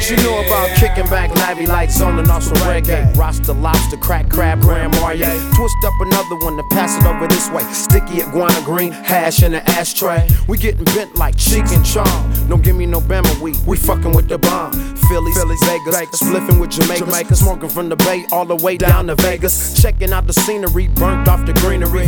What you know about kicking back, Navy lights on and off some reggae? Rasta, lobster, crack, crab, Grand Marnier. Twist up another one and pass it over this way. Sticky iguana green, hash in an ashtray. We getting bent like cheek and charm. Don't give me no Bama weed, we fucking with the bomb. Phillies, Vegas, spliffing with Jamaica, smoking from the Bay all the way down to Vegas. Checking out the scenery, burnt off the greenery.